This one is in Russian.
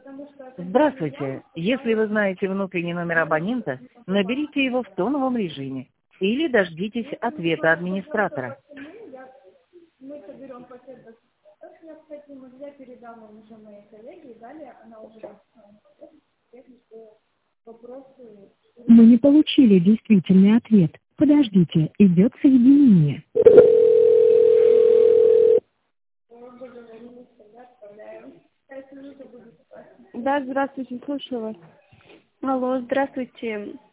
Здравствуйте. Если вы знаете внутренний номер абонента, наберите его в тоновом режиме или дождитесь ответа администратора. Мы соберем пакет документов необходимых, я передам вам уже моей коллеге, и далее она уже технические вопросы. Мы не получили действительный ответ. Подождите, идет соединение. Да, здравствуйте, слушаю вас. Алло, здравствуйте.